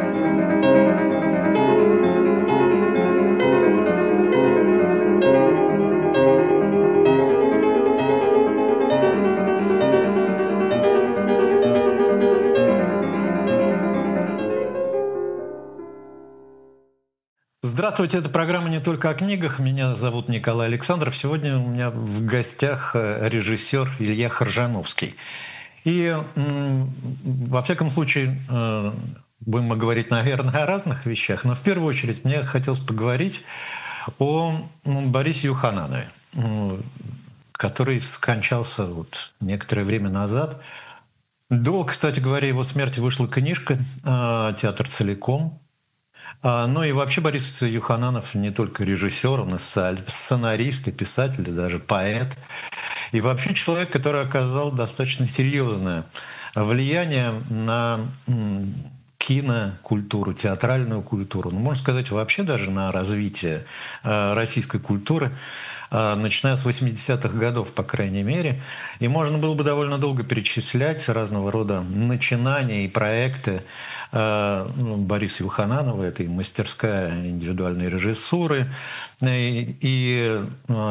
Здравствуйте, это программа «Не только о книгах». Меня зовут Николай Александров. Сегодня у меня в гостях режиссер Илья Хоржановский. И, во всяком случае, будем мы говорить, наверное, о разных вещах, но в первую очередь мне хотелось поговорить о Борисе Юханове, который скончался вот некоторое время назад. До, кстати говоря, его смерти вышла книжка «Театр целиком». Ну и вообще Борис Юхананов не только режиссер, он и сценарист, и писатель, и даже поэт. И вообще человек, который оказал достаточно серьезное влияние на кинокультуру, театральную культуру, ну, можно сказать, вообще даже на развитие российской культуры, начиная с 80-х годов, по крайней мере. И можно было бы довольно долго перечислять разного рода начинания и проекты Бориса Юхананова. Это и мастерская индивидуальной режиссуры, и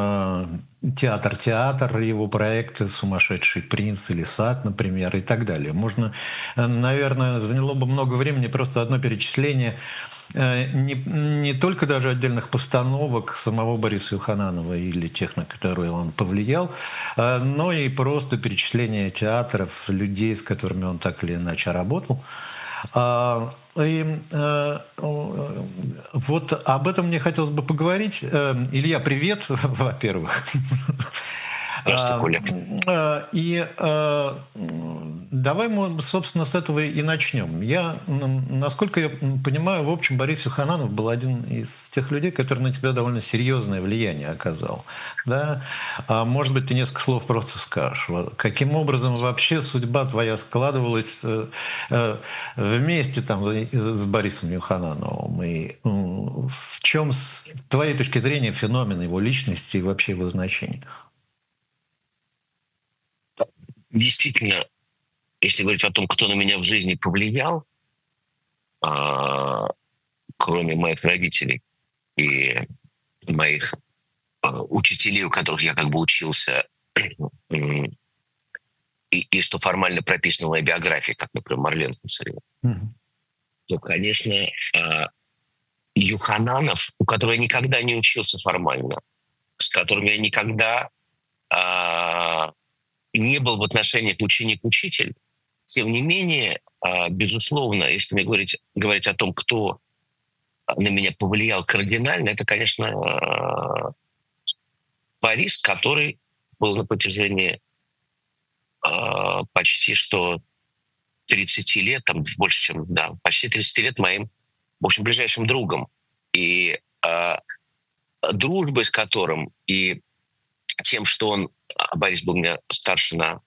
театр, его проекты «Сумасшедший принц» или «Сад», например, и так далее. Можно, наверное, заняло бы много времени просто одно перечисление не только даже отдельных постановок самого Бориса Юхананова или тех, на которые он повлиял, но и просто перечисление театров, людей, с которыми он так или иначе работал. Вот об этом мне хотелось бы поговорить. Илья, привет, во-первых. Здравствуй, Коля. И давай мы, собственно, с этого и начнем. Насколько я понимаю, в общем, Борис Юхананов был один из тех людей, который на тебя довольно серьезное влияние оказал. Да? Может быть, ты несколько слов просто скажешь. Каким образом вообще судьба твоя складывалась вместе там с Борисом Юханановым? И в чем, с твоей точки зрения, феномен его личности и вообще его значения? Действительно, если говорить о том, кто на меня в жизни повлиял, кроме моих родителей и моих учителей, у которых я как бы учился, и что формально прописано в моей биографии, как, например, Марлен Куцарева, то, конечно, Юхананов, у которого я никогда не учился формально, с которым я никогда не был в отношениях ученик-учитель, тем не менее, безусловно, если мне говорить о том, кто на меня повлиял кардинально, это, конечно, Борис, который был на протяжении почти что 30 лет, там больше, чем, да, почти 30 лет моим, в общем, ближайшим другом. И дружбой с которым, и тем, что он, Борис был у меня старше на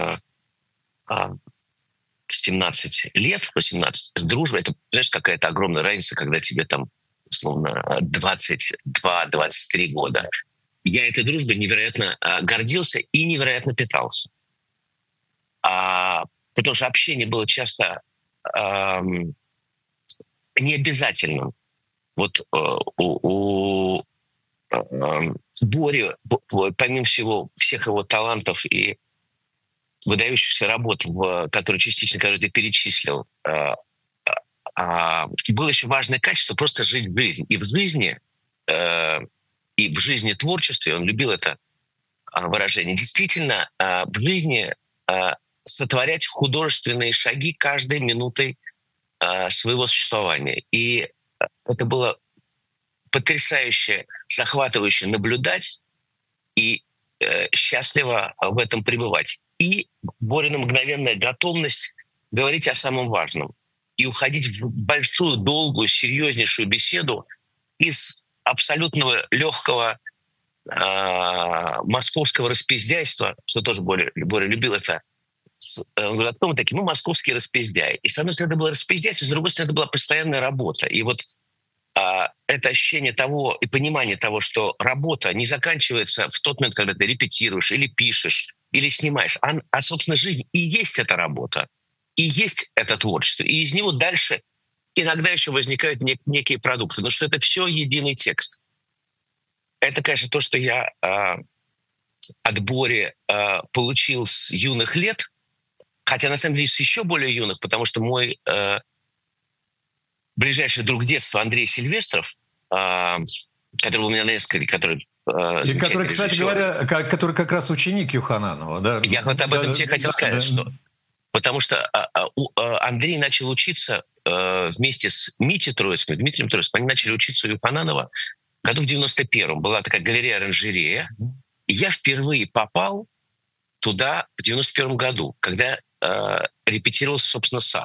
17 лет, 18, с дружбой, это, знаешь, какая-то огромная разница, когда тебе там, условно, 22-23 года. Я этой дружбой невероятно гордился и невероятно питался. Потому что общение было часто необязательным. Вот у Бори, помимо всех его талантов и выдающихся работ, которые ты перечислил, было еще важное качество просто жить в жизни. И в жизни творчестве, он любил это выражение, действительно в жизни сотворять художественные шаги каждой минутой своего существования. И это было потрясающе, захватывающе наблюдать и счастливо в этом пребывать. И Борина мгновенная готовность говорить о самом важном и уходить в большую, долгую, серьезнейшую беседу из абсолютного легкого московского распиздяйства, что тоже Боря любил это. Он говорит, кто мы такие? Мы московские распиздяи. И с одной стороны, это было распиздяйство, с другой стороны, это была постоянная работа. И вот это ощущение того и понимание того, что работа не заканчивается в тот момент, когда ты репетируешь или пишешь, или снимаешь, собственно, жизнь и есть эта работа, и есть это творчество. И из него дальше иногда еще возникают некие продукты, но что это все единый текст. Это, конечно, то, что я от Бори получил с юных лет, хотя на самом деле с еще более юных, потому что мой ближайший друг детства Андрей Сильвестров, который был у меня на эскале, который и который, кстати говоря, который как раз ученик Юхананова. Да? Я вот об этом тебе хотел сказать, что потому что Андрей начал учиться вместе с Митей Троицким, Дмитрием Троицким, они начали учиться у Юхананова году в 91-м. Была такая галерея-оранжерея. И я впервые попал туда в 91-м году, когда репетировался, собственно, сад.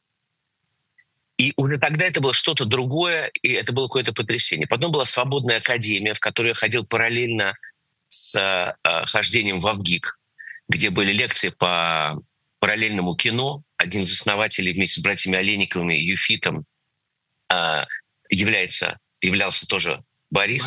И уже тогда это было что-то другое, и это было какое-то потрясение. Потом была свободная академия, в которую я ходил параллельно с хождением в Авгик, где были лекции по параллельному кино. Один из основателей вместе с братьями Олейниковыми и Юфитом являлся тоже Борис.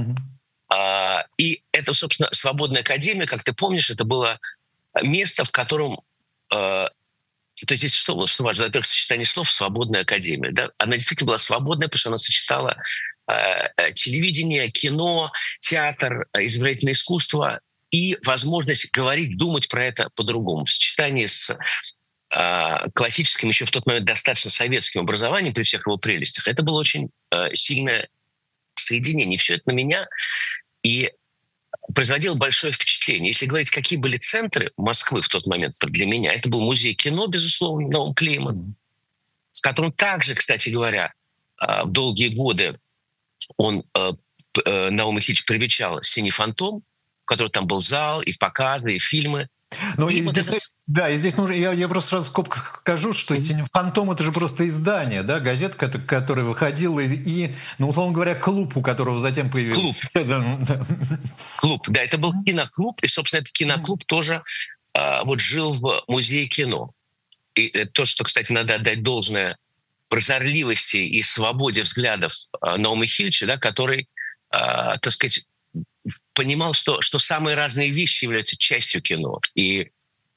И это, собственно, свободная академия, как ты помнишь, это было место, в котором... То есть здесь что важно? Во-первых, сочетание слов «свободная академия». Да? Она действительно была свободная, потому что она сочетала телевидение, кино, театр, изобразительное искусство и возможность говорить, думать про это по-другому. В сочетании с классическим, еще в тот момент достаточно советским образованием при всех его прелестях, это было очень сильное соединение. И все это на меня и производило большое впечатление. Если говорить, какие были центры Москвы в тот момент для меня, это был музей кино, безусловно, Наум Клейман, в котором также, кстати говоря, в долгие годы Наум Михайлович привечал «Синий фантом», в котором там был зал, и показы, и фильмы. Ну, и здесь, да, и здесь нужно, я просто сразу в скобках скажу, что «Фантом» — это же просто издание, да, газетка, которая выходила, и, ну, условно говоря, клуб, у которого затем появился. Клуб, да, это был киноклуб, и, собственно, этот киноклуб тоже вот жил в музее кино. И то, что, кстати, надо отдать должное прозорливости и свободе взглядов Наума Михайловича, да, который, так сказать, понимал, что самые разные вещи являются частью кино. И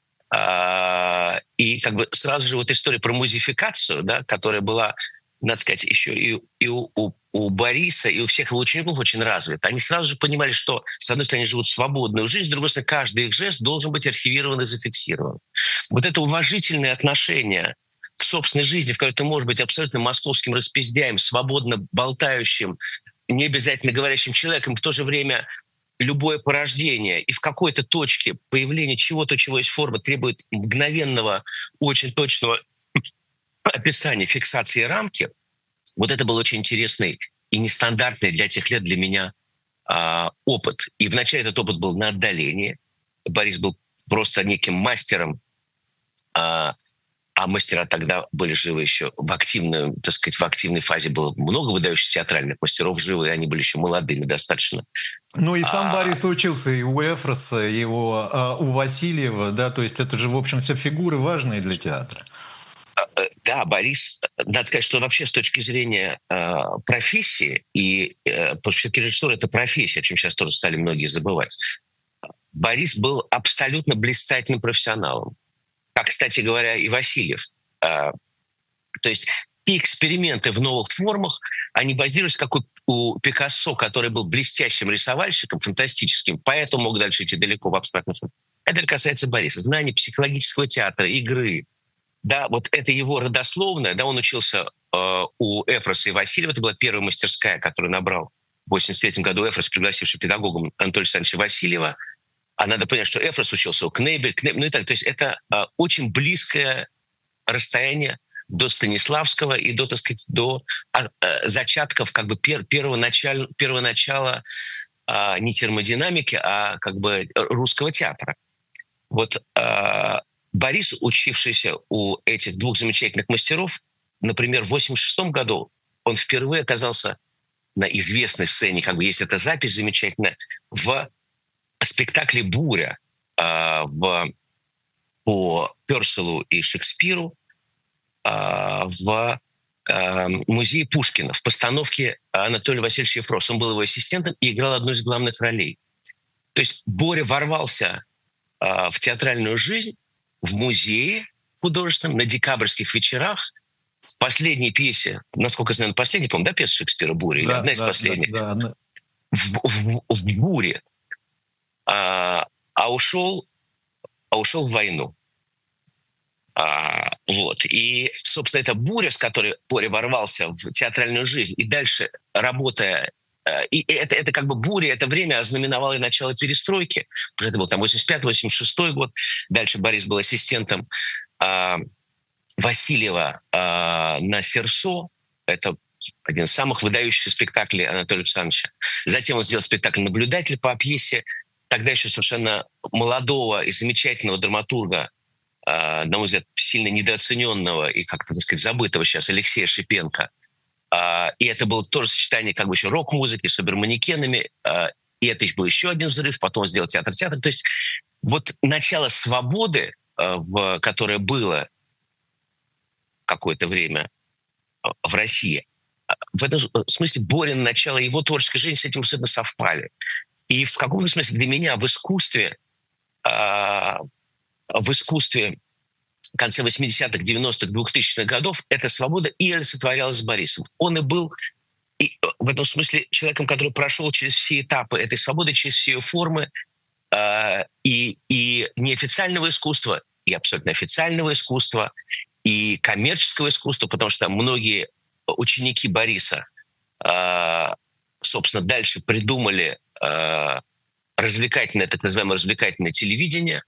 как бы сразу же вот история про музификацию, да, которая была, надо сказать, еще и у Бориса, и у всех его учеников очень развита. Они сразу же понимали, что, с одной стороны, они живут свободную жизнь, с другой стороны, каждый их жест должен быть архивирован и зафиксирован. Вот это уважительное отношение к собственной жизни, в которой ты можешь быть абсолютно московским распиздяем, свободно болтающим, не обязательно говорящим человеком, в то же время любое порождение и в какой-то точке появление чего-то, чего есть форма, требует мгновенного, очень точного описания, фиксации рамки. Вот это был очень интересный и нестандартный для тех лет для меня опыт. И вначале этот опыт был на отдалении. Борис был просто неким мастером, а мастера тогда были живы еще в активной, так сказать, в активной фазе было много выдающихся театральных мастеров живы, и они были еще молодыми достаточно. Ну и сам Борис учился и у Эфроса, и у Васильева, да, то есть это же, в общем, все фигуры важные для театра. Да, Борис, надо сказать, что вообще с точки зрения профессии, потому что все-таки режиссер — это профессия, о чем сейчас тоже стали многие забывать, Борис был абсолютно блистательным профессионалом. Как, кстати говоря, и Васильев. То есть те эксперименты в новых формах, они базировались как у Пикассо, который был блестящим рисовальщиком, фантастическим, поэтому мог дальше идти далеко в абстрактном форме. Это касается Бориса. Знание психологического театра, игры. Да, вот это его родословное. Да, он учился у Эфроса и Васильева. Это была первая мастерская, которую набрал в 1983 году Эфрос, пригласивший педагогом Анатолия Александровича Васильева. А надо понять, что Эфрос учился у Кнебель, ну и так. То есть это очень близкое расстояние до Станиславского и до, так сказать, до зачатков как бы первого начала не термодинамики, а как бы русского театра. Вот Борис, учившийся у этих двух замечательных мастеров, например, в 1986 году он впервые оказался на известной сцене, как бы есть эта запись замечательная, в спектакле «Буря» по Пёрселу и Шекспиру в музее Пушкина, в постановке Анатолия Васильевича Ефроса. Он был его ассистентом и играл одну из главных ролей. То есть Боря ворвался в театральную жизнь, в музее художественном, на декабрьских вечерах, в последней пьесе, насколько я знаю, последняя, по-моему, да, пьеса Шекспира «Буря» или Да, одна из да, да, последних, да. в «Буре», а, а ушел, а ушел в войну. Вот. И, собственно, эта буря, с которой Боря ворвался в театральную жизнь, и дальше работая, и это как бы буря, это время ознаменовало и начало перестройки, потому что это был там 85-86 год, дальше Борис был ассистентом а, Васильева на «Серсо», это один из самых выдающихся спектаклей Анатолия Александровича. Затем он сделал спектакль «Наблюдатель» по пьесе тогда еще совершенно молодого и замечательного драматурга, на мой взгляд, сильно недооцененного и как-то, так сказать, забытого сейчас Алексея Шипенко. И это было тоже сочетание как бы еще рок-музыки с оберманекенами. И это был еще один взрыв. Потом он сделал театр-театр. То есть вот начало свободы, которое было какое-то время в России, в этом смысле Борин, начало его творческой жизни с этим абсолютно совпали. И в каком-то смысле для меня в искусстве в конце 80-х, 90-х, 2000-х годов эта свобода и олицетворялась с Борисом. Он и был и в этом смысле человеком, который прошел через все этапы этой свободы, через все ее формы, и неофициального искусства, и абсолютно официального искусства, и коммерческого искусства, потому что многие ученики Бориса, собственно, дальше придумали развлекательное, так называемое развлекательное телевидение,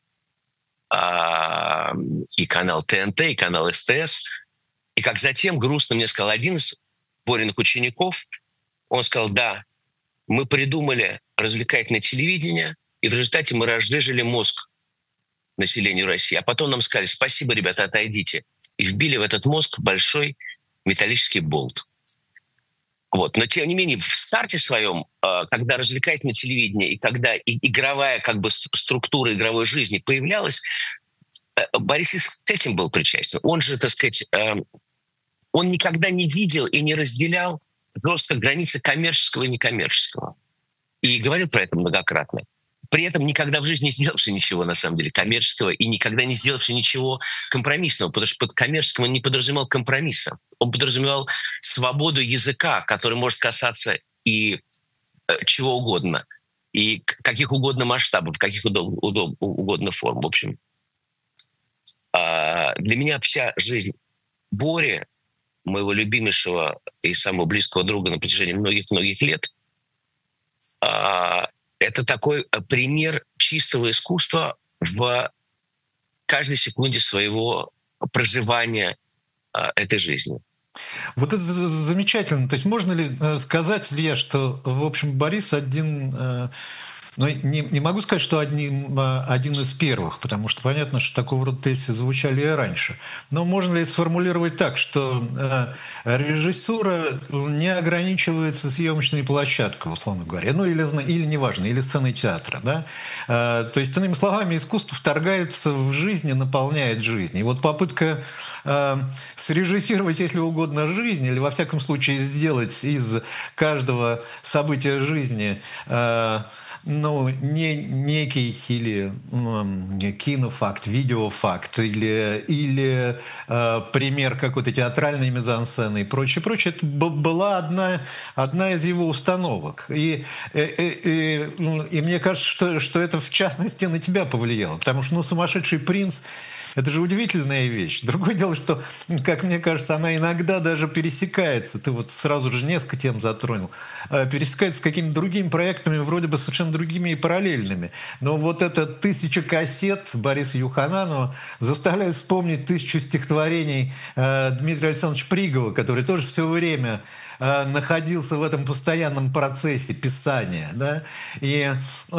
и канал ТНТ, и канал СТС. И как затем грустно мне сказал один из Бориных учеников, он сказал: да, мы придумали развлекательное телевидение, и в результате мы разжижили мозг населению России. А потом нам сказали: спасибо, ребята, отойдите. И вбили в этот мозг большой металлический болт. Вот. Но, тем не менее, в старте своем, когда развлекательное телевидение и когда игровая как бы структура игровой жизни появлялась, Борис и с этим был причастен. Он же, так сказать, он никогда не видел и не разделял жестко границы коммерческого и некоммерческого. И говорил про это многократно. При этом никогда в жизни не сделавший ничего, на самом деле, коммерческого, и никогда не сделавший ничего компромиссного, потому что под коммерческим он не подразумевал компромисса. Он подразумевал свободу языка, который может касаться и чего угодно, и каких угодно масштабов, каких угодно форм. В общем, для меня вся жизнь Бори, моего любимейшего и самого близкого друга на протяжении многих-многих лет, это такой пример чистого искусства в каждой секунде своего проживания этой жизни. Вот это замечательно. То есть можно ли сказать, Илья, что, в общем, Борис один... Но не могу сказать, что один из первых, потому что понятно, что такого рода тезисы звучали и раньше. Но можно ли сформулировать так, что режиссура не ограничивается съемочной площадкой, условно говоря, ну или неважно, или сценой театра, да? То есть, иными словами, искусство вторгается в жизнь и наполняет жизнь. И вот попытка срежиссировать, если угодно, жизнь, или во всяком случае сделать из каждого события жизни не некий или кинофакт, видеофакт, или пример какой-то театральной мизансцены и прочее, прочее. Это была одна из его установок. И мне кажется, что это в частности на тебя повлияло, потому что «Сумасшедший принц» — это же удивительная вещь. Другое дело, что, как мне кажется, она иногда даже пересекается. Ты вот сразу же несколько тем затронул. Пересекается с какими-то другими проектами, вроде бы совершенно другими и параллельными. Но вот это 1000 кассет Бориса Юхананова заставляет вспомнить 1000 стихотворений Дмитрия Александровича Пригова, который тоже все время находился в этом постоянном процессе писания, да? И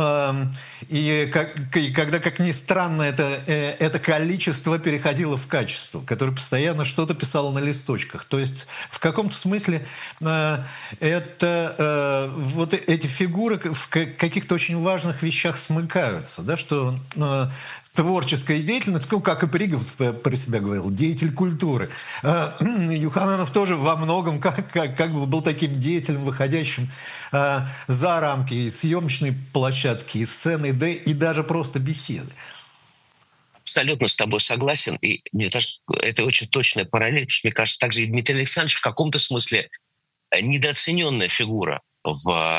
когда, как ни странно, это количество переходило в качество, который постоянно что-то писал на листочках. То есть в каком-то смысле это вот эти фигуры в каких-то очень важных вещах смыкаются, да? Что творческая деятельность, как и Пригов про себя говорил, деятель культуры. Юхананов тоже во многом как бы был таким деятелем, выходящим за рамки и съемочной площадки, и сцены, да и даже просто беседы. абсолютно с тобой согласен. И мне кажется, это очень точная параллель, потому что, мне кажется, также и Дмитрий Александрович в каком-то смысле недооцененная фигура в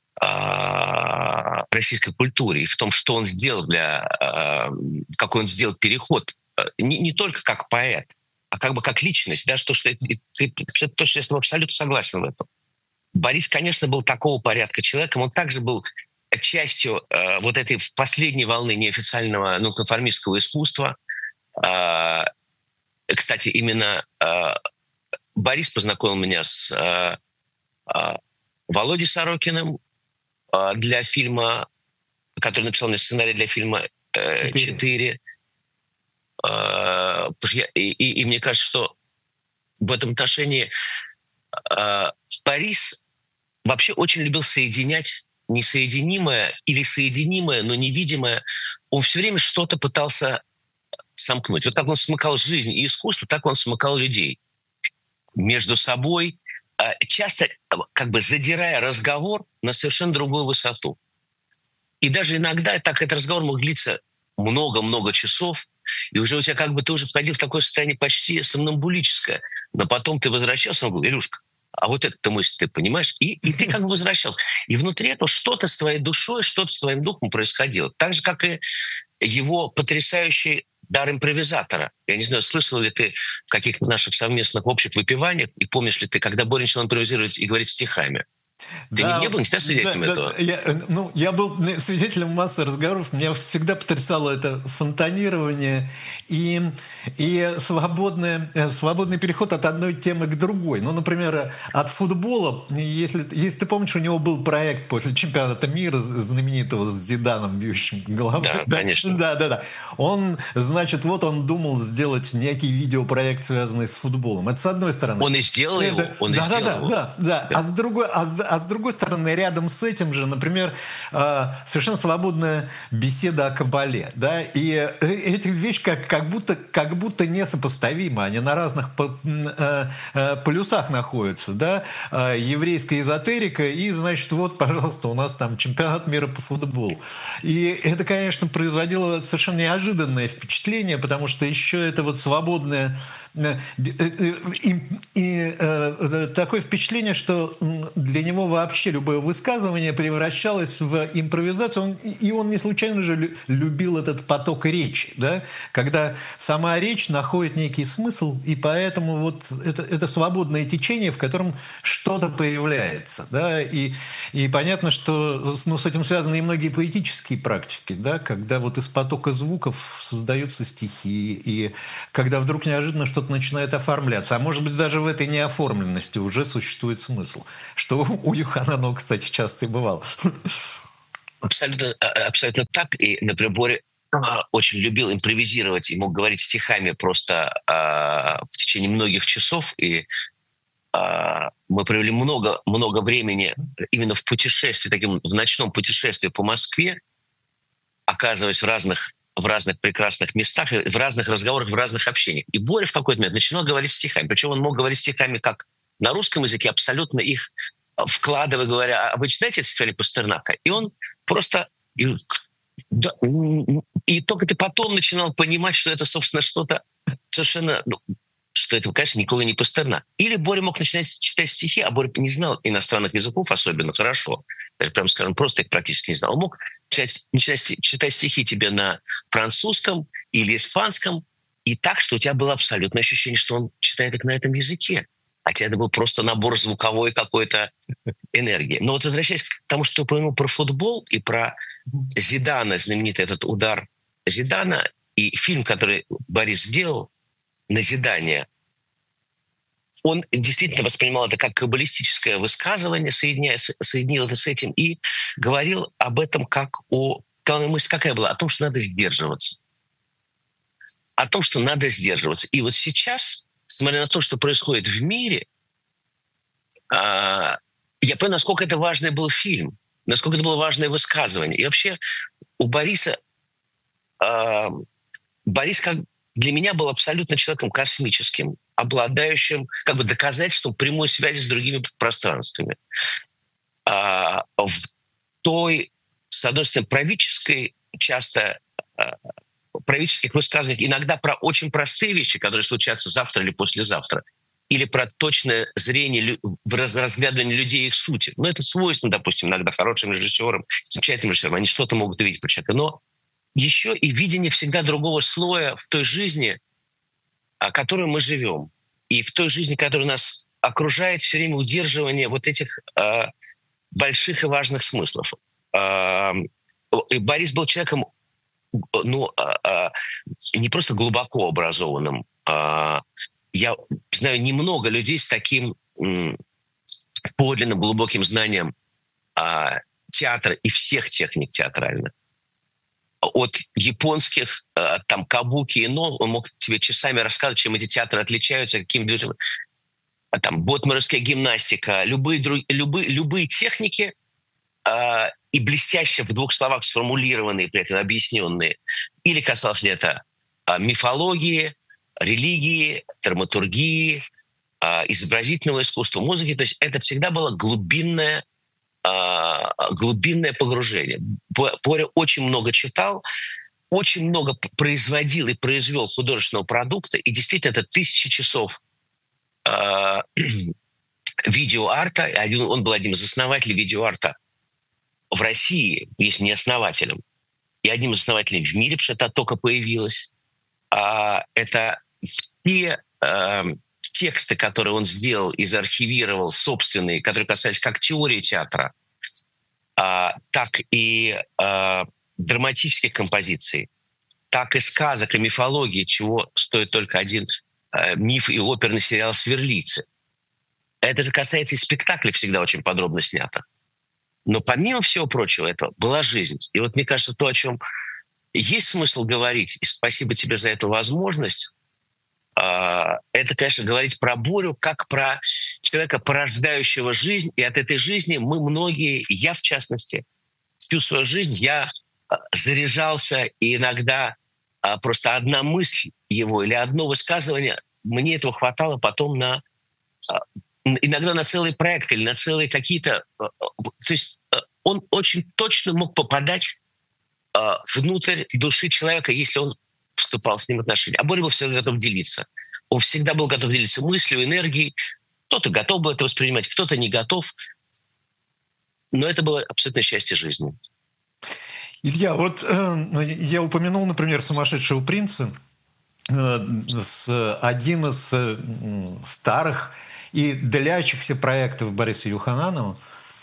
российской культуре и в том, что он сделал какой он сделал переход, не только как поэт, а как бы как личность, да, ты точно, я с тобой абсолютно согласен в этом. Борис, конечно, был такого порядка человеком, он также был частью вот этой последней волны неофициального конформистского искусства. Кстати, именно Борис познакомил меня с Володей Сорокиным для фильма, который написал мне сценарий для фильма «4». И мне кажется, что в этом отношении Борис вообще очень любил соединять несоединимое или соединимое, но невидимое. Он все время что-то пытался сомкнуть. Вот как он смыкал жизнь и искусство, так он смыкал людей между собой, часто как бы задирая разговор на совершенно другую высоту. И даже иногда этот разговор мог длиться много-много часов, и уже у тебя как бы ты уже входил в такое состояние почти сомнамбулическое. Но потом ты возвращался, он говорит: Илюшка, а вот эту мысль ты понимаешь? И ты как бы возвращался. И внутри этого что-то с твоей душой, что-то с твоим духом происходило. Так же, как и его потрясающий дар импровизатора. Я не знаю, слышал ли ты в каких-то наших совместных общих выпиваниях, и помнишь ли ты, когда Боря начал импровизировать и говорить стихами? Ты не был никогда свидетелем этого? Я был свидетелем массы разговоров. Меня всегда потрясало это фонтанирование и свободный переход от одной темы к другой. Ну, например, от футбола, если ты помнишь, у него был проект после чемпионата мира знаменитого с Зиданом, бьющим головой. Да, конечно. Да. Он думал сделать некий видеопроект, связанный с футболом. Это с одной стороны. Он и сделал его. Да. А с другой стороны, рядом с этим же, например, совершенно свободная беседа о Кабале. Да? И эти вещи как будто несопоставимы. Они на разных полюсах находятся. Да? Еврейская эзотерика и, значит, вот, пожалуйста, у нас там чемпионат мира по футболу. И это, конечно, производило совершенно неожиданное впечатление, потому что еще это вот свободное такое впечатление, что для него вообще любое высказывание превращалось в импровизацию. Он не случайно же любил этот поток речи, да? Когда сама речь находит некий смысл, и поэтому вот это свободное течение, в котором что-то появляется. Да? И понятно, что с этим связаны и многие поэтические практики, да? Когда вот из потока звуков создаются стихи, и когда вдруг неожиданно что-то начинает оформляться. А может быть, даже в этой неоформленности уже существует смысл. Что у Юхананова, кстати, часто и бывало. Абсолютно так. И, например, Боря очень любил импровизировать и мог говорить стихами просто в течение многих часов. И мы провели много времени именно в путешествии, в ночном путешествии по Москве, оказываясь в разных прекрасных местах, в разных разговорах, в разных общениях. И Боря в какой-то момент начинал говорить стихами. Причем он мог говорить стихами как на русском языке, абсолютно их вкладывая, говоря: а вы читаете стихи Пастернака? И он просто... И только ты потом начинал понимать, что это, собственно, что-то совершенно... что это, конечно, никого не Пастернак. Или Боря мог начинать читать стихи, а Боря не знал иностранных языков особенно хорошо. Даже, прямо скажем, просто их практически не знал. Он мог начинать читать стихи тебе на французском или испанском, и так, что у тебя было абсолютное ощущение, что он читает их на этом языке. Хотя это был просто набор звуковой какой-то энергии. Но вот возвращаясь к тому, что я упомянул про футбол и про Зидана, знаменитый этот удар Зидана, и фильм, который Борис сделал, назидание, он действительно воспринимал это как каббалистическое высказывание, соединил это с этим и говорил об этом как о... Главная мысль какая была? О том, что надо сдерживаться. О том, что надо сдерживаться. И вот сейчас, смотря на то, что происходит в мире, я понял, насколько это важный был фильм, насколько это было важное высказывание. И вообще у Бориса... Борис для меня был абсолютно человеком космическим, обладающим как бы доказательством прямой связи с другими пространствами. В той, с одной стороны, правительской, часто правительственных высказываниях иногда про очень простые вещи, которые случатся завтра или послезавтра, или про точное зрение в разглядывании людей и их сути. Но это свойственно, допустим, иногда хорошим режиссерам, замечательным режиссерам. Они что-то могут увидеть про человека. Но еще и видение всегда другого слоя в той жизни, которой мы живем, и в той жизни, которая нас окружает, все время удерживание вот этих больших и важных смыслов. И Борис был человеком, ну, не просто глубоко образованным. Я знаю немного людей с таким подлинным глубоким знанием театра и всех техник театральных. От японских, там, кабуки и но, он мог тебе часами рассказывать, чем эти театры отличаются, каким движением. Там, ботмеровская гимнастика, любые техники, и блестяще в двух словах сформулированные, при этом объясненные. Или касалось ли это мифологии, религии, драматургии, изобразительного искусства, музыки. То есть это всегда было глубинное погружение. Боря очень много читал, очень много производил и произвел художественного продукта, и действительно это 1000 часов видеоарта. Он был одним из основателей видеоарта в России, если не основателем, и одним из основателей в мире, потому что это только появилось. Это все тексты, которые он сделал и заархивировал, собственные, которые касались как теории театра, так и драматических композиций, так и сказок и мифологии, чего стоит только один миф и оперный сериал «Сверлицы». Это же касается и спектаклей, всегда очень подробно снято. Но помимо всего прочего этого была жизнь. И вот мне кажется, то, о чем есть смысл говорить, и спасибо тебе за эту возможность, это, конечно, говорить про Борю как про человека, порождающего жизнь. И от этой жизни мы многие, я в частности, всю свою жизнь я заряжался, и иногда просто одна мысль его или одно высказывание, мне этого хватало потом иногда на целый проект или на целые какие-то... То есть он очень точно мог попадать внутрь души человека, если он вступал с ним в отношения. А Боря был всегда готов делиться. Он всегда был готов делиться мыслью, энергией. Кто-то готов был это воспринимать, кто-то не готов. Но это было абсолютное счастье жизни. Илья, вот я упомянул, например, «Сумасшедшего принца», один из старых и длящихся проектов Бориса Юхананова,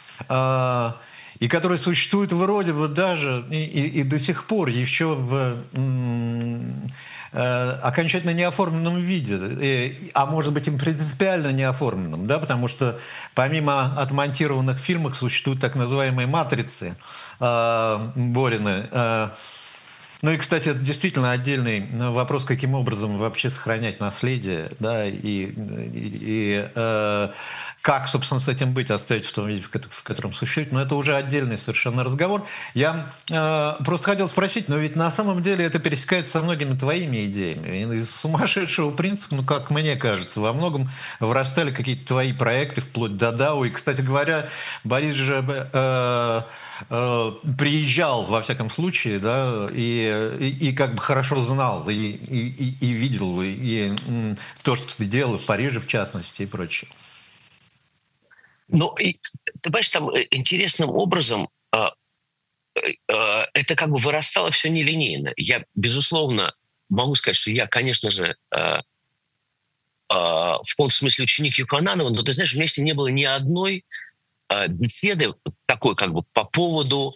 и который существует вроде бы даже и до сих пор еще в окончательно неоформленном виде, а может быть и принципиально неоформленном, да, потому что помимо отмонтированных фильмов существуют так называемые матрицы Борины. Ну и, кстати, это действительно отдельный вопрос, каким образом вообще сохранять наследие, да, и как, собственно, с этим быть, оставить в том виде, в котором существует. Но это уже отдельный совершенно разговор. Я просто хотел спросить, но ведь на самом деле это пересекается со многими твоими идеями. Из «Сумасшедшего принца», ну, как мне кажется, во многом вырастали какие-то твои проекты, вплоть до «Дау». И, кстати говоря, Борис же приезжал, во всяком случае, да, и как бы хорошо знал, и видел и то, что ты делал в Париже, в частности, и прочее. Ну, ты понимаешь, там интересным образом это как бы вырастало все нелинейно. Я, безусловно, могу сказать, что я, конечно же, в каком-то смысле ученик Юхананова, но, ты знаешь, вместе не было ни одной беседы такой как бы по поводу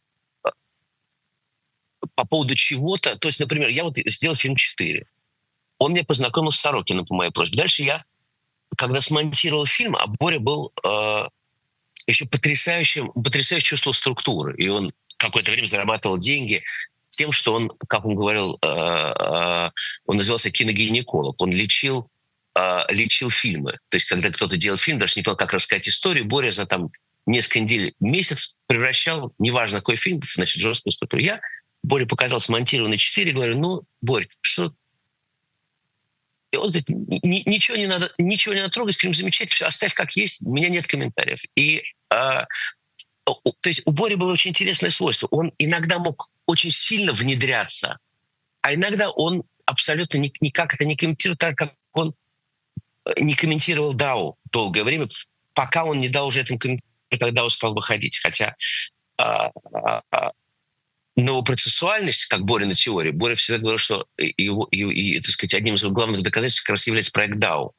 чего-то. То есть, например, я вот сделал фильм «4». Он меня познакомил с Сорокиным по моей просьбе. Дальше я, когда смонтировал фильм, а Боря был еще потрясающе чувствовал структуры. И он какое-то время зарабатывал деньги тем, что он, как он говорил, он назывался киногинеколог. Он лечил фильмы. То есть, когда кто-то делал фильм, даже не понял, как рассказать историю, Боря за там несколько недель, месяц превращал, неважно какой фильм, значит, жесткую структуру. Боря показал смонтированный 4, говорю, ну, Борь, что... И он говорит, ничего не надо трогать, фильм замечательный, все, оставь как есть, у меня нет комментариев. И, то есть у Бори было очень интересное свойство. Он иногда мог очень сильно внедряться, а иногда он абсолютно никак это не комментирует, так как он не комментировал Дау долгое время, пока он не дал уже этому комментарию, когда он стал выходить. Хотя а, а, новопроцессуальность, как Борина теория, Боря всегда говорил, что так сказать, одним из его главных доказательств как раз является проект Дау.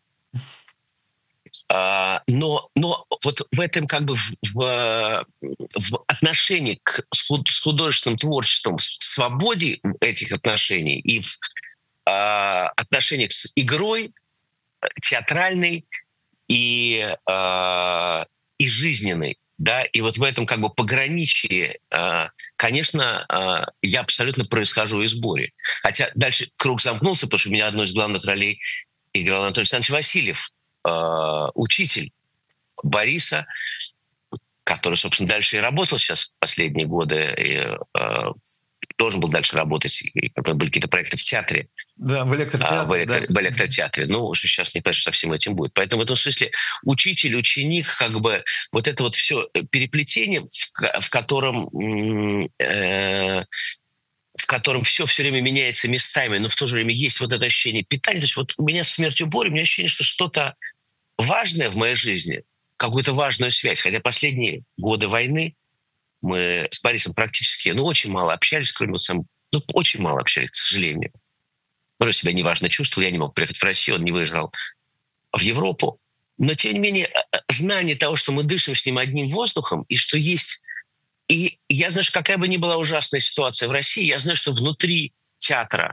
Но вот в этом как бы в отношении с художественным творчеством, в свободе этих отношений и в отношениях с игрой театральной и жизненной, да, и вот в этом как бы пограничье, конечно, я абсолютно происхожу из Бори. Хотя дальше круг замкнулся, потому что у меня одну из главных ролей играл Анатолий Александрович Васильев, учитель Бориса, который, собственно, дальше и работал сейчас в последние годы, и должен был дальше работать, и были какие-то проекты в театре. Да, в электротеатре. В электротеатре. Ну, уже сейчас не понятно, что со всем этим будет. Поэтому в этом смысле учитель, ученик, как бы вот это вот все переплетение, в котором все время меняется местами, но в то же время есть вот это ощущение питания. То есть вот у меня с смертью Бори, у меня ощущение, что что-то важное в моей жизни, какую-то важную связь. Хотя последние годы войны мы с Борисом практически, очень мало общались, кроме очень мало общались, к сожалению. Борис себя неважно чувствовал, я не мог приехать в Россию, он не выезжал в Европу. Но, тем не менее, знание того, что мы дышим с ним одним воздухом, и что есть... И я знаю, что какая бы ни была ужасная ситуация в России, я знаю, что внутри театра...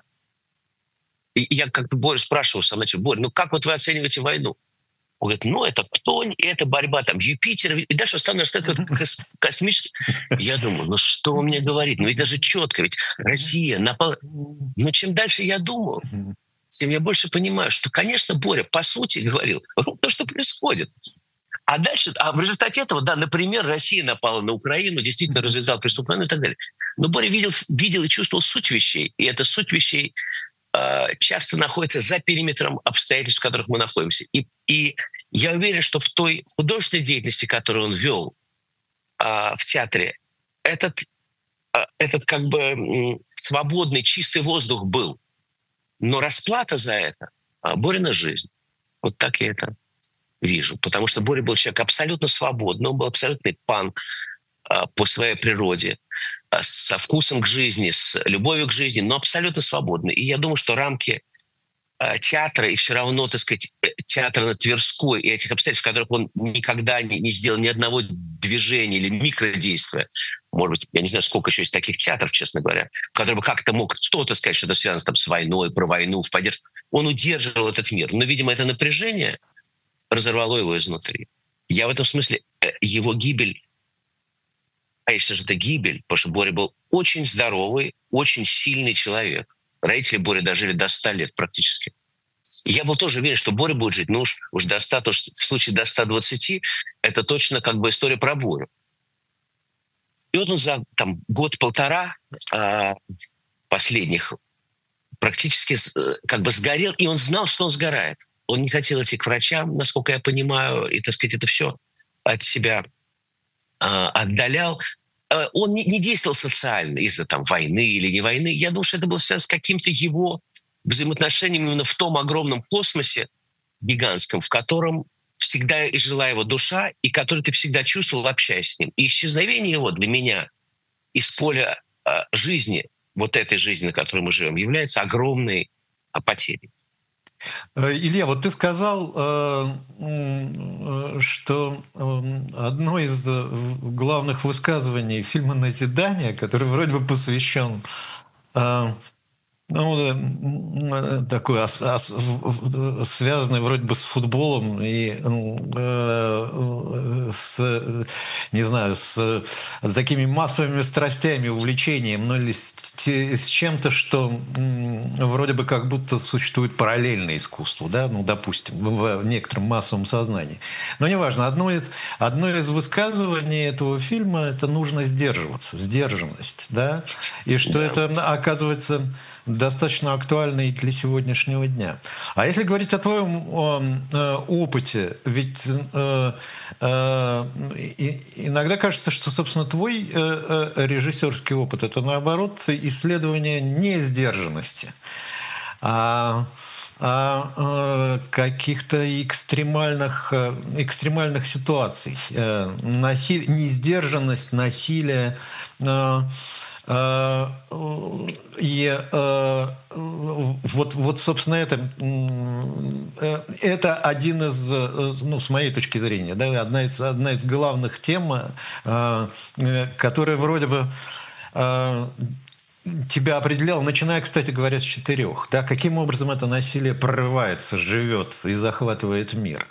И я как-то Борю спрашивал сам, Борь, как вот вы оцениваете войну? Он говорит, это кто? Это борьба там Юпитера. И дальше остану рассказывать космический. Я думаю, что он мне говорит? Ведь даже четко, ведь Россия напала. Но чем дальше я думал, тем я больше понимаю, что, конечно, Боря, по сути, говорил то, что происходит. А дальше, в результате этого, да, например, Россия напала на Украину, действительно развязала преступление и так далее. Но Боря видел и чувствовал суть вещей. И эта суть вещей часто находится за периметром обстоятельств, в которых мы находимся. И я уверен, что в той художественной деятельности, которую он вел в театре, этот как бы свободный, чистый воздух был. Но расплата за это — Борина жизнь. Вот так я это вижу. Потому что Боря был человек абсолютно свободный, он был абсолютный панк по своей природе, со вкусом к жизни, с любовью к жизни, но абсолютно свободный. И я думаю, что рамки театра и все равно, так сказать, театра на Тверской и этих обстоятельств, в которых он никогда не сделал ни одного движения или микродействия, может быть, я не знаю, сколько еще есть таких театров, честно говоря, который бы как-то мог кто-то сказать, что это связано там с войной, про войну, в поддержку. Он удерживал этот мир. Но, видимо, это напряжение разорвало его изнутри. Я в этом смысле его гибель, а если же это гибель, потому что Боря был очень здоровый, очень сильный человек. Родители Бори дожили до 100 лет практически. И я был тоже уверен, что Боря будет жить, уж до 100, то, что в случае до 120, это точно как бы история про Борю. И вот он за год-полтора последних практически как бы сгорел, и он знал, что он сгорает. Он не хотел идти к врачам, насколько я понимаю, и, так сказать, это все от себя отдалял. Он не действовал социально из-за войны или не войны. Я думаю, что это было связано с каким-то его взаимоотношением именно в том огромном космосе гигантском, в котором всегда и жила его душа, и который ты всегда чувствовал, общаясь с ним. И исчезновение его для меня из поля жизни, вот этой жизни, на которой мы живем, является огромной потерей. Илья, вот ты сказал, что одно из главных высказываний фильма «Назидание», который вроде бы посвящен такой связанный вроде бы с футболом и не знаю, с такими массовыми страстями, увлечением, но или с чем-то, что вроде бы как будто существует параллельное искусству, да, допустим, в некотором массовом сознании. Но неважно, одно из высказываний этого фильма — это нужно сдерживаться, сдержанность, да, и что это, оказывается, достаточно актуальна и для сегодняшнего дня. А если говорить о твоем опыте, ведь иногда кажется, что, собственно, твой режиссерский опыт — это, наоборот, исследование несдержанности, а каких-то экстремальных ситуаций, несдержанность, насилие. э, И вот, собственно, это один из, ну, с моей точки зрения, да, одна из главных тем, которая вроде бы тебя определял, начиная, кстати говоря, с 4. Да, каким образом это насилие прорывается, живется и захватывает мир.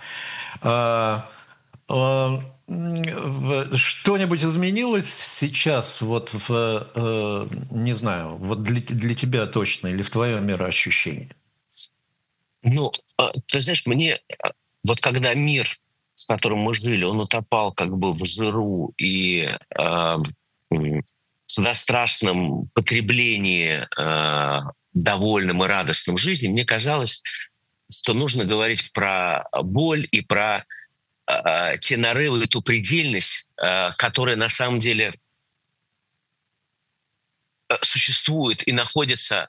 Что-нибудь изменилось сейчас, вот не знаю, вот для тебя точно или в твоем мироощущении? Ну, ты знаешь, мне вот когда мир, с которым мы жили, он утопал как бы в жиру и м, сладострастном потреблении довольным и радостным жизни, мне казалось, что нужно говорить про боль и про те нарывы и ту предельность, которая на самом деле существует и находится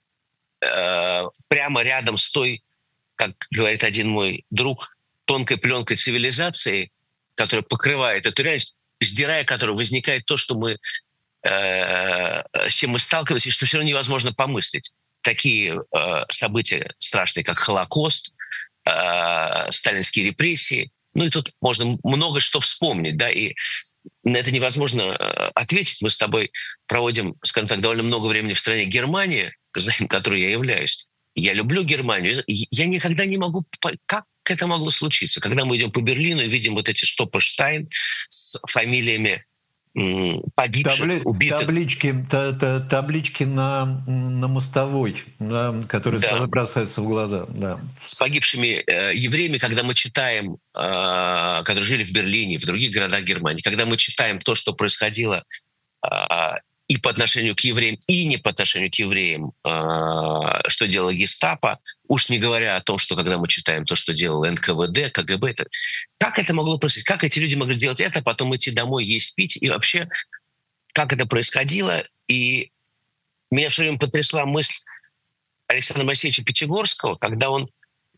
прямо рядом с той, как говорит один мой друг, тонкой пленкой цивилизации, которая покрывает эту реальность, сдирая которую возникает то, что мы, с чем мы сталкиваемся, и что все равно невозможно помыслить. Такие события страшные, как Холокост, сталинские репрессии. Ну и тут можно много что вспомнить, да, и на это невозможно ответить. Мы с тобой проводим, скажем так, довольно много времени в стране Германии, гражданином которой я являюсь. Я люблю Германию. Я никогда не могу... Как это могло случиться? Когда мы идем по Берлину и видим вот эти Штоппенштайн с фамилиями погибших, убитых. Таблички на мостовой, да, которые Да, сразу бросаются в глаза. Да. с погибшими евреями, когда мы читаем, которые жили в Берлине, в других городах Германии, когда мы читаем то, что происходило и по отношению к евреям, и не по отношению к евреям, что делала гестапо, уж не говоря о том, что когда мы читаем то, что делал НКВД, КГБ, как это могло происходить? Как эти люди могли делать это, потом идти домой, есть, пить? И вообще, как это происходило? И меня все время потрясла мысль Александра Моисеевича Пятигорского, когда он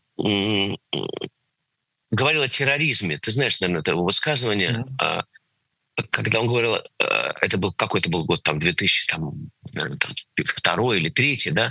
говорил о терроризме. Ты знаешь, наверное, это его высказывание, когда он говорил, это был какой-то был год, там, 2000, там, наверное, там, 2 или 3, да,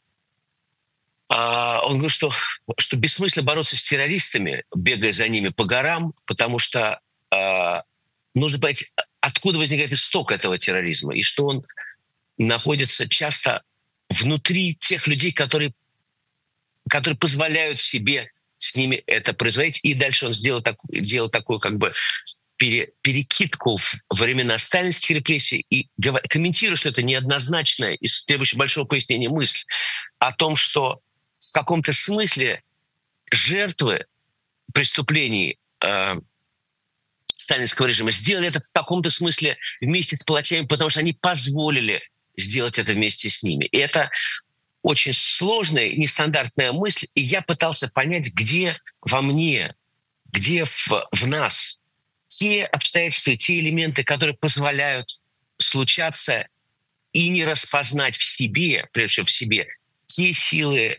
он говорит, что бессмысленно бороться с террористами, бегая за ними по горам, потому что нужно понять, откуда возникает исток этого терроризма, и что он находится часто внутри тех людей, которые позволяют себе с ними это производить. И дальше он делал такую как бы перекидку в времена сталинских репрессий и комментируя, что это неоднозначная и требующая большого пояснения мысль о том, что в каком-то смысле жертвы преступлений сталинского режима сделали это в каком-то смысле вместе с палачами, потому что они позволили сделать это вместе с ними. И это очень сложная, нестандартная мысль, и я пытался понять, где во мне, где в нас те обстоятельства, те элементы, которые позволяют случаться и не распознать в себе, прежде всего в себе, те силы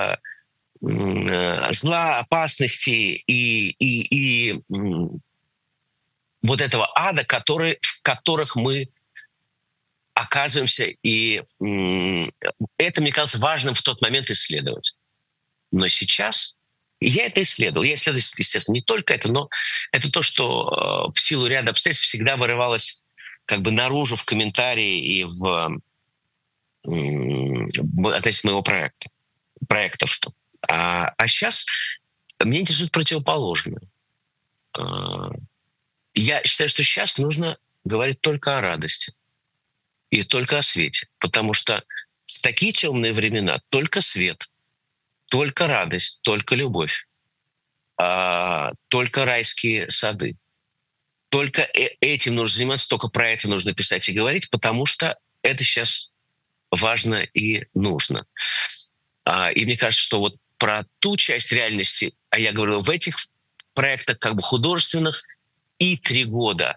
зла, опасности и вот этого ада, в которых мы оказываемся. И это, мне казалось, важным в тот момент исследовать. Но сейчас я это исследовал. Я исследовал, естественно, не только это, но это то, что в силу ряда обстоятельств всегда вырывалось как бы наружу в комментарии и в относительно моего проектов. А сейчас меня интересует противоположное. Я считаю, что сейчас нужно говорить только о радости и только о свете, потому что в такие темные времена только свет, только радость, только любовь, только райские сады. Только этим нужно заниматься, только про это нужно писать и говорить, потому что это сейчас важно и нужно. И мне кажется, что вот про ту часть реальности, а я говорю, в этих проектах как бы художественных и 3 года,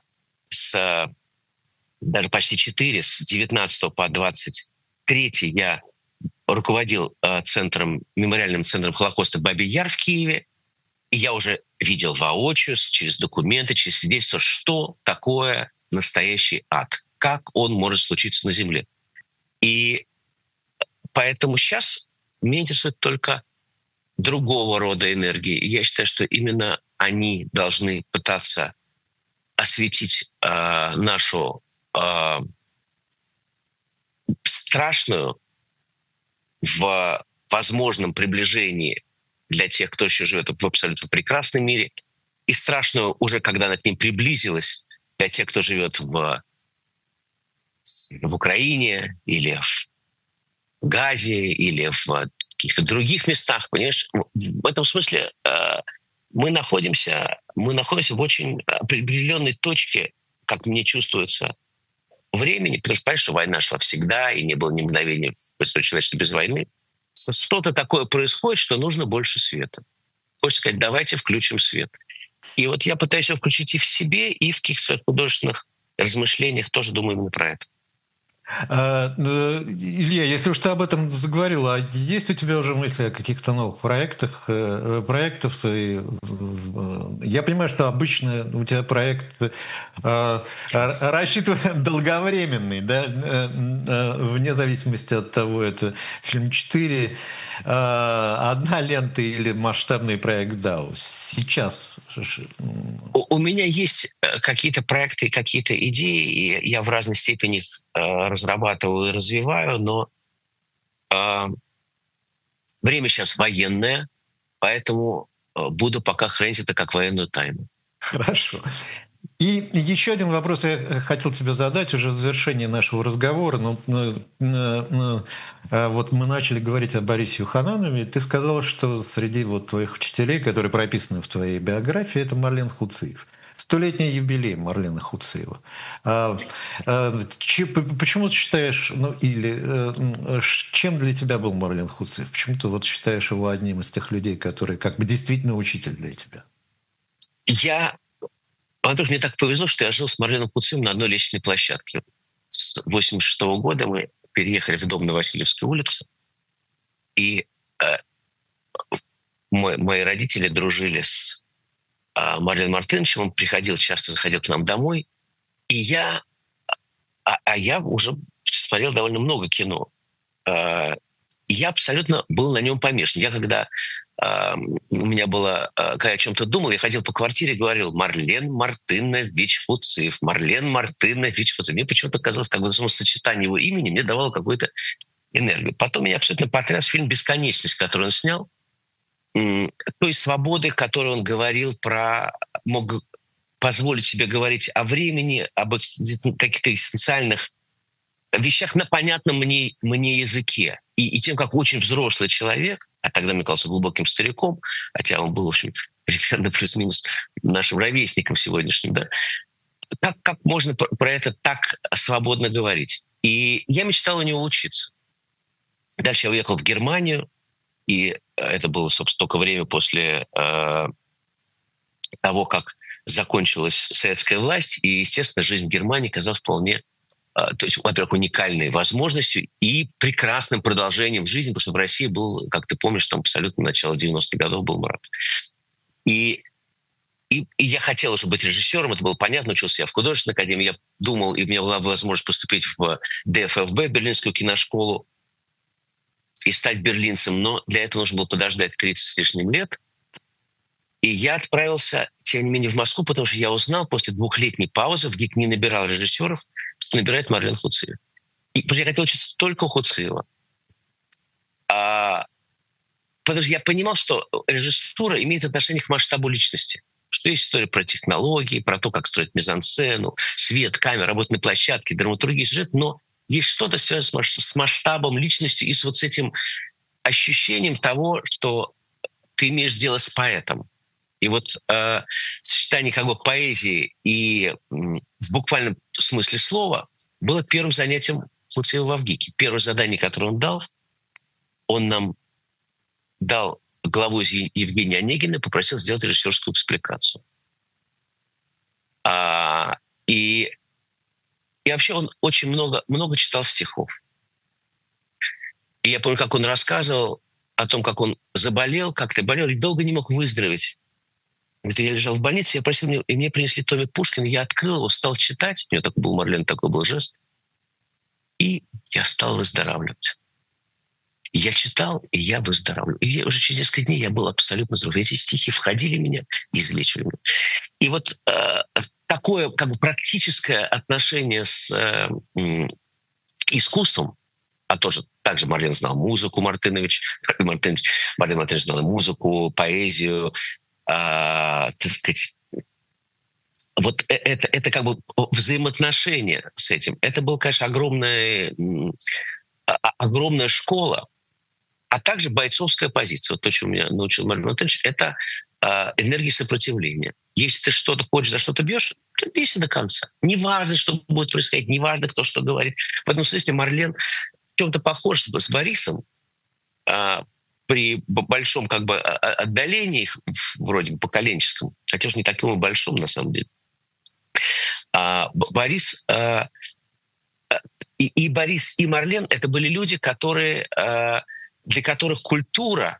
даже почти 4, с 19 по 23 я руководил мемориальным центром Холокоста «Бабий Яр» в Киеве, и я уже видел воочию, через документы, через свидетельства, что такое настоящий ад, как он может случиться на Земле. И поэтому сейчас меня интересует только другого рода энергии. И я считаю, что именно они должны пытаться осветить нашу страшную в возможном приближении для тех, кто еще живет в абсолютно прекрасном мире, и страшную уже, когда она к ним приблизилась, для тех, кто живет в Украине или в Газе или в каких-то других местах, понимаешь? В этом смысле мы находимся в очень определенной точке, как мне чувствуется, времени, потому что, понимаешь, что война шла всегда, и не было ни мгновения в истории человечества без войны. Что-то такое происходит, что нужно больше света. Хочется сказать, давайте включим свет. И вот я пытаюсь его включить и в себе, и в каких-то своих художественных размышлениях, тоже думаю именно про это. Илья, если уж ты об этом заговорил, а есть у тебя уже мысли о каких-то новых проектах? Я понимаю, что обычно у тебя проект рассчитан долговременный, да, вне зависимости от того, это фильм 4, одна лента или масштабный проект DAO. Сейчас у меня есть какие-то проекты, какие-то идеи, и я в разной степени их разрабатываю и развиваю, но время сейчас военное, поэтому буду пока хранить это как военную тайну. Хорошо. И еще один вопрос я хотел тебе задать уже в завершении нашего разговора. Вот мы начали говорить о Борисе Юханове. Ты сказал, что среди вот твоих учителей, которые прописаны в твоей биографии, это Марлен Хуциев. 100-летний юбилей Марлена Хуциева. Почему ты считаешь, чем для тебя был Марлен Хуциев? Почему ты вот считаешь его одним из тех людей, который как бы действительно учитель для тебя? Во-первых, мне так повезло, что я жил с Марленом Хуциевым на одной лестничной площадке. С 1986 года мы переехали в дом на Васильевской улице, и мои родители дружили с Марленом Мартыновичем, он часто заходил к нам домой, и я уже смотрел довольно много кино. Я абсолютно был на нем помешан. У меня было, когда я о чем-то думал, я ходил по квартире и говорил: Марлен Мартынович Хуциев, Марлен Мартынович Хуциев. Мне почему-то казалось, как бы сочетание его имени мне давало какую-то энергию. Потом меня абсолютно потряс фильм «Бесконечность», который он снял, той свободы, которой он говорил мог позволить себе говорить о времени, об каких-то экзистенциальных вещах на понятном мне языке. И тем, как очень взрослый человек, а тогда мне казался глубоким стариком, хотя он был, в общем, примерно плюс-минус нашим ровесником сегодняшним, да, как можно про это так свободно говорить? И я мечтал у него учиться. Дальше я уехал в Германию, и это было, собственно, только время после того, как закончилась советская власть, и, естественно, жизнь в Германии казалась вполне, то есть, во-первых, уникальной возможностью и прекрасным продолжением жизни, потому что в России был, как ты помнишь, там абсолютно начало 90-х годов был мрак. И я хотел уже быть режиссером, это было понятно, учился я в художественной академии, я думал, и у меня была возможность поступить в ДФФБ, Берлинскую киношколу, и стать берлинцем, но для этого нужно было подождать 30 с лишним лет. И я отправился, тем не менее, в Москву, потому что я узнал после 2-летней паузы, в ГИК не набирал режиссеров, что набирает Марлен Хуциев. И потому что я хотел учиться только у Хуциева. Потому что я понимал, что режиссура имеет отношение к масштабу личности. Что есть история про технологии, про то, как строить мизансцену, свет, камера, работа на площадке, драматургия, сюжет, но есть что-то связанное с масштабом личности и с вот с этим ощущением того, что ты имеешь дело с поэтом. И вот сочетание как бы поэзии и в буквальном смысле слова было первым занятием Хуцеева в Авгике. Первое задание, которое он нам дал главу из Евгения Онегина, попросил сделать режиссерскую экспликацию. И вообще он очень много читал стихов. И я помню, как он рассказывал о том, как он заболел, как-то болел и долго не мог выздороветь. Говорит, я лежал в больнице, я просил, и мне принесли томик Пушкина, я открыл его, стал читать, у него такой был, Марлен, такой был жест, и я стал выздоравливать. Я читал, и я выздоравливал. И уже через несколько дней я был абсолютно здоров. Эти стихи входили в меня и излечивали меня. И вот такое как бы практическое отношение с искусством, а тоже также Марлен знал музыку, Марлен Мартынович знал музыку, поэзию, так сказать, вот это как бы взаимоотношения с этим. Это была, конечно, огромная школа, а также бойцовская позиция. Вот то, чему меня научил Марлен Мартынович, это энергия сопротивления. Если ты что-то хочешь, за что-то бьешь, то бейся до конца. Неважно, что будет происходить, неважно, кто что говорит. В этом смысле Марлен в чем-то похож с Борисом, при большом как бы отдалении их, вроде бы поколенческом, хотя уж не таком и большом на самом деле. Борис и Марлен — это были люди, для которых культура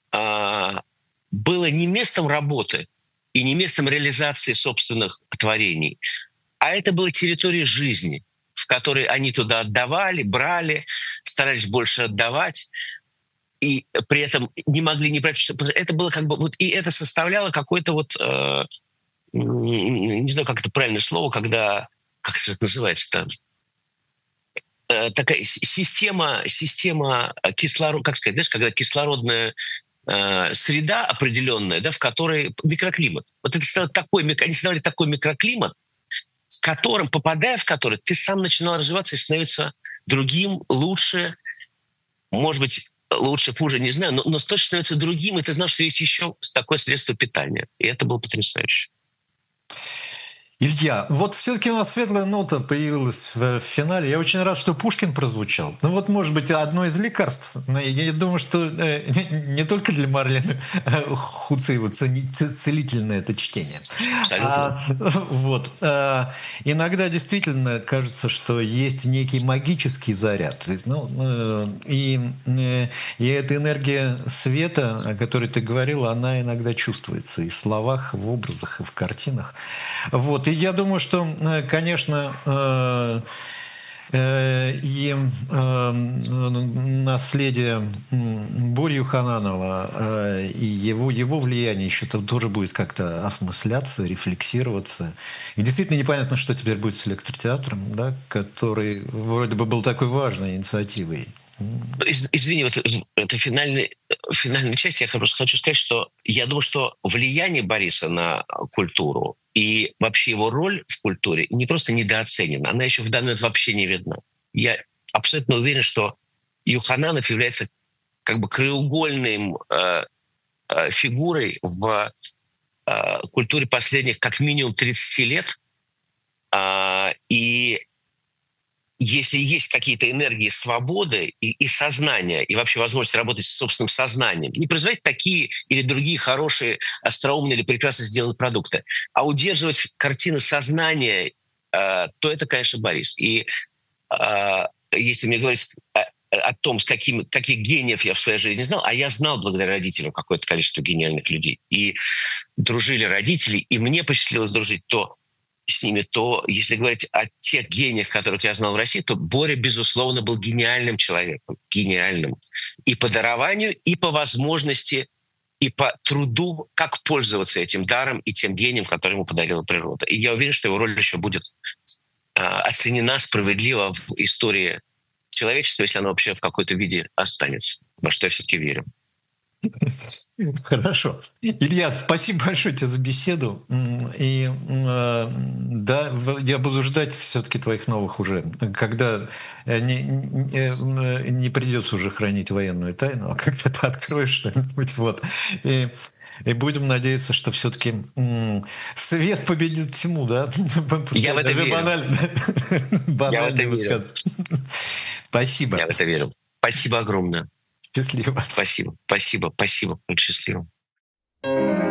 была не местом работы и не местом реализации собственных творений, а это была территория жизни, в которой они туда отдавали, брали, старались больше отдавать, и при этом не могли не брать, что это было как бы вот, и это составляло какой-то вот не знаю, как это правильное слово, когда, как это называется-то, такая система кислорода, как сказать, знаешь, когда кислородная среда определенная, да, в которой микроклимат. Вот это они создавали такой микроклимат, с которым, попадая в который, ты сам начинал развиваться и становиться другим, лучше, может быть, лучше, хуже, не знаю, но точно становится другим, и ты знал, что есть еще такое средство питания. И это было потрясающе. Илья, вот все-таки у нас светлая нота появилась в финале. Я очень рад, что Пушкин прозвучал. Ну вот, может быть, одно из лекарств. Но я думаю, что не только для Марлена Хуцеева целительное это чтение. Абсолютно. Вот. Иногда действительно кажется, что есть некий магический заряд. И эта энергия света, о которой ты говорила, она иногда чувствуется и в словах, в образах, и в картинах. Вот. И я думаю, что, конечно, и наследие Бори Юхананова и его влияние еще тоже будет как-то осмысляться, рефлексироваться. И действительно непонятно, что теперь будет с электротеатром, да, который вроде бы был такой важной инициативой. Извини, вот это финальная часть. Я просто хочу сказать, что я думаю, что влияние Бориса на культуру и вообще его роль в культуре не просто недооценена, она еще в данный момент вообще не видна. Я абсолютно уверен, что Юхананов является как бы краеугольной фигурой в культуре последних как минимум 30 лет. И если есть какие-то энергии свободы и сознания, и вообще возможность работать с собственным сознанием, не производить такие или другие хорошие, остроумные или прекрасно сделанные продукты, а удерживать картины сознания, то это, конечно, Борис. И если мне говорить о том, каких гениев я в своей жизни знал, а я знал благодаря родителям какое-то количество гениальных людей, и дружили родители, и мне посчастливилось дружить с ними, то если говорить о тех гениях, которых я знал в России, то Боря, безусловно, был гениальным человеком. Гениальным. И по дарованию, и по возможности, и по труду, как пользоваться этим даром и тем гением, который ему подарила природа. И я уверен, что его роль еще будет оценена справедливо в истории человечества, если она вообще в какой-то виде останется, во что я все-таки верю. Хорошо. Илья, спасибо большое тебе за беседу. И да, я буду ждать все-таки твоих новых уже, когда не придется уже хранить военную тайну, а когда ты откроешь что-нибудь. Вот. И И будем надеяться, что все-таки свет победит тьму, да? Я в Пускай это даже верю. Я в это банальный верю. высказывание. Спасибо. Я в это верю. Спасибо огромное. Счастливо. Спасибо. Спасибо. Спасибо. Будь счастливым.